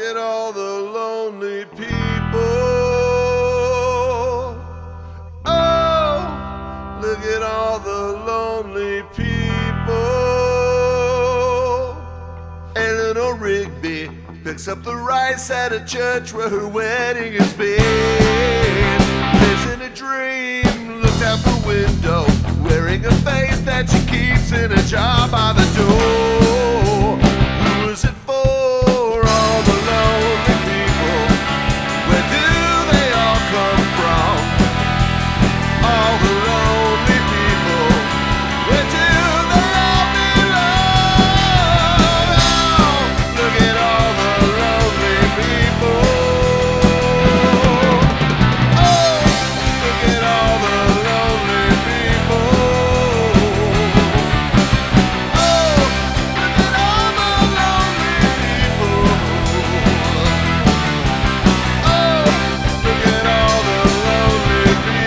at all the lonely people. Oh, look at all the lonely people. Eleanor Rigby picks up the rice at a church where her wedding has been. Lives in a dream, looks out the window, wearing a face that she keeps in a jar by the door. Who is it for? All the lonely people. Where do they all come from? All the lonely people. Where do they all belong? Oh, look at all the lonely people. Oh, look at all the lonely people. Oh, look at all the lonely people. Oh, look at all the lonely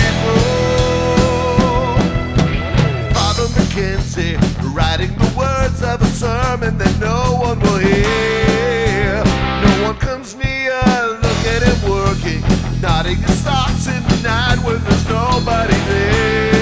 people. Father Mackenzie writing the words of a sermon that no one will hear. No one comes near, look at him working, knotting his socks in the night when there's nobody there.